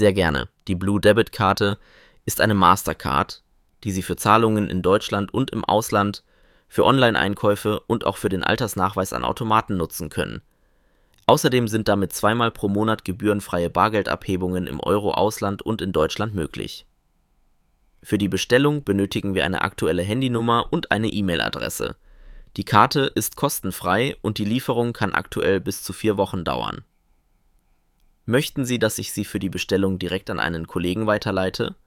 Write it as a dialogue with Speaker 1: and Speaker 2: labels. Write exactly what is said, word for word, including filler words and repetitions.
Speaker 1: Sehr gerne. Die Blue Debit Karte ist eine Mastercard, die Sie für Zahlungen in Deutschland und im Ausland, für Online-Einkäufe und auch für den Altersnachweis an Automaten nutzen können. Außerdem sind damit zweimal pro Monat gebührenfreie Bargeldabhebungen im Euro-Ausland und in Deutschland möglich. Für die Bestellung benötigen wir eine aktuelle Handynummer und eine E-Mail-Adresse. Die Karte ist kostenfrei und die Lieferung kann aktuell bis zu vier Wochen dauern. Möchten Sie, dass ich Sie für die Bestellung direkt an einen Kollegen weiterleite?